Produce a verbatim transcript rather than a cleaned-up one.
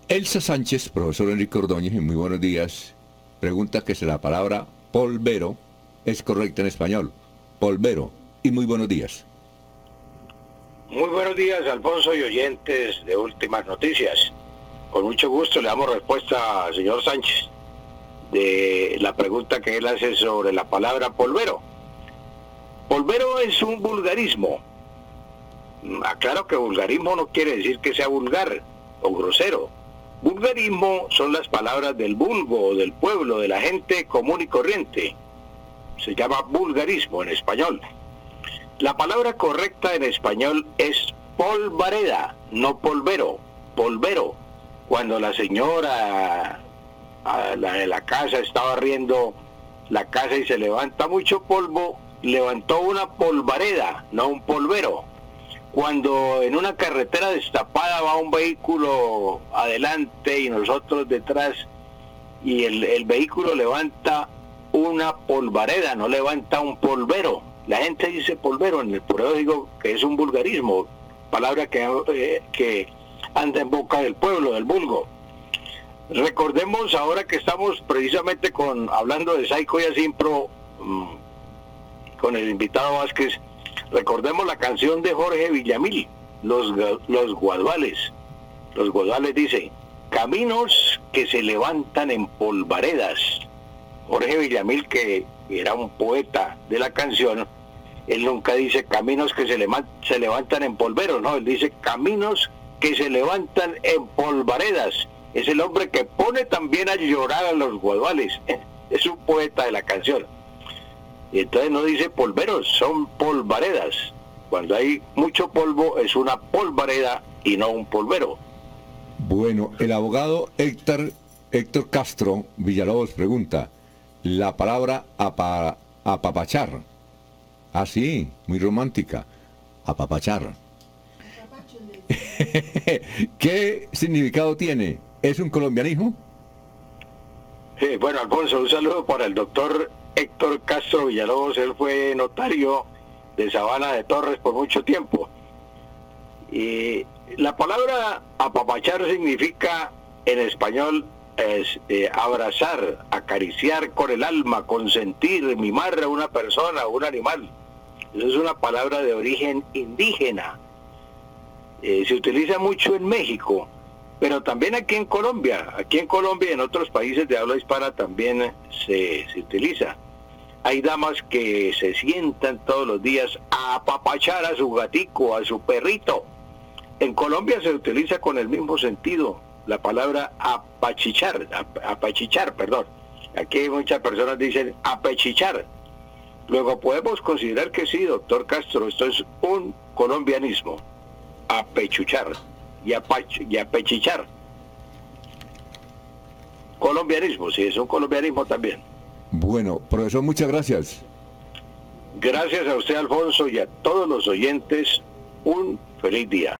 Elsa Sánchez, profesor Enrique Ordóñez, y muy buenos días. Pregunta que si la palabra polvero es correcta en español. Polvero. Y muy buenos días. Muy buenos días, Alfonso y oyentes de Últimas Noticias. Con mucho gusto le damos respuesta al señor Sánchez de la pregunta que él hace sobre la palabra polvero. Polvero es un vulgarismo. Aclaro que vulgarismo no quiere decir que sea vulgar o grosero. Vulgarismo son las palabras del vulgo, del pueblo, de la gente común y corriente. Se llama vulgarismo en español. La palabra correcta en español es polvareda, no polvero, polvero. Cuando la señora a la de la casa estaba barriendo la casa y se levanta mucho polvo, levantó una polvareda, no un polvero. Cuando en una carretera destapada va un vehículo adelante y nosotros detrás y el, el vehículo levanta una polvareda, no levanta un polvero. La gente dice polvero, en el por eso digo que es un vulgarismo, palabra que, eh, que anda en boca del pueblo, del vulgo. Recordemos ahora que estamos precisamente con hablando de Saico y Asimpro, mmm, con el invitado Vázquez. Recordemos la canción de Jorge Villamil, Los, los Guaduales. Los Guaduales dice, caminos que se levantan en polvaredas. Jorge Villamil, que era un poeta de la canción, él nunca dice caminos que se, levant, se levantan en polveros, no, él dice caminos que se levantan en polvaredas. Es el hombre que pone también a llorar a los Guaduales. Es un poeta de la canción. Y entonces no dice polveros, son polvaredas. Cuando hay mucho polvo es una polvareda y no un polvero. Bueno, el abogado Héctor, Héctor Castro Villalobos pregunta, la palabra apa, apapachar. Ah, sí, muy romántica. Apapachar. ¿Qué significado tiene? ¿Es un colombianismo? Sí, bueno, Alfonso, un saludo para el doctor Héctor Castro Villalobos. Él fue notario de Sabana de Torres por mucho tiempo. Y la palabra apapachar significa en español es eh, abrazar, acariciar con el alma, consentir, mimar a una persona, a un animal. Eso es una palabra de origen indígena. Eh, se utiliza mucho en México, pero también aquí en Colombia. Aquí en Colombia y en otros países de habla hispana también se, se utiliza. Hay damas que se sientan todos los días a apapachar a su gatico, a su perrito. En Colombia se utiliza con el mismo sentido la palabra apachichar, ap apachichar, perdón. Aquí muchas personas dicen apechichar. Luego podemos considerar que sí, doctor Castro, esto es un colombianismo. Apechuchar y, apach y apechichar. Colombianismo, sí, es un colombianismo también. Bueno, profesor, muchas gracias. Gracias a usted, Alfonso, y a todos los oyentes, un feliz día.